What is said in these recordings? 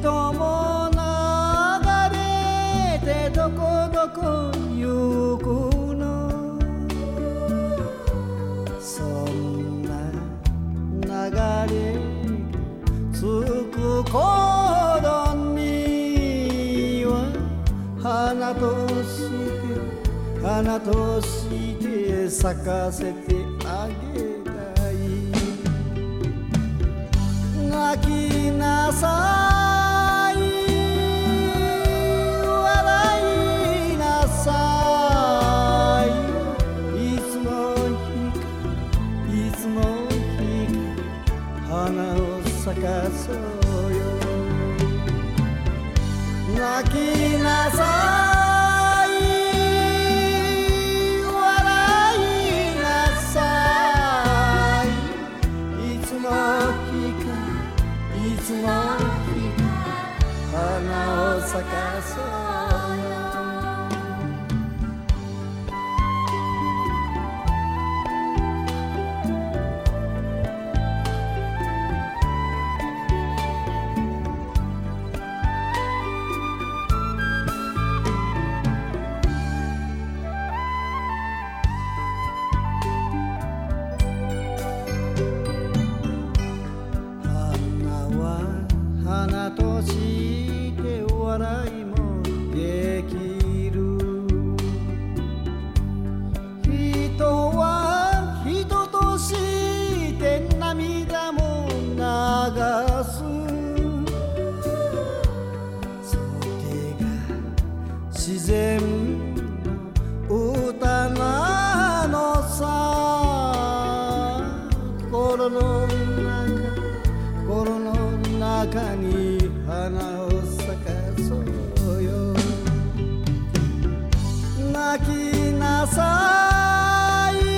人も流れてどこどこ行くの。そんな流れ着く頃には花として咲かせてあげたい。泣きなさい笑いなさい。いつの日か花を咲かそうよ。泣きなさい笑いなさい。いつの日か花を咲かそうよ。花として笑いもできる。人は人として涙も流す。それが自然の歌なのさ。心の中に花を咲かそうよ。泣きなさい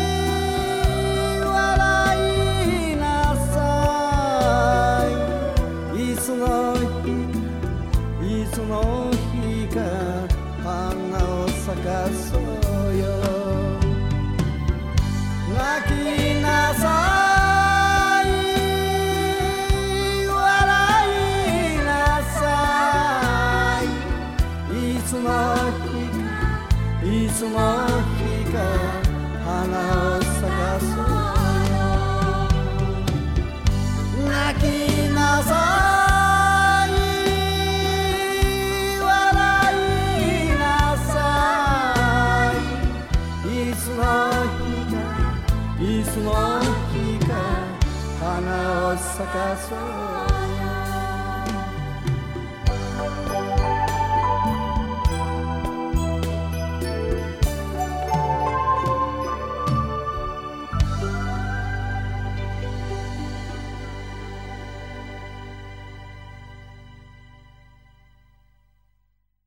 笑いなさい。いつの日か花を咲かそうよ。泣きなさいいつの日か花を咲かそうよ。泣きなさい笑いなさい。いつの日か花を咲かそうよ。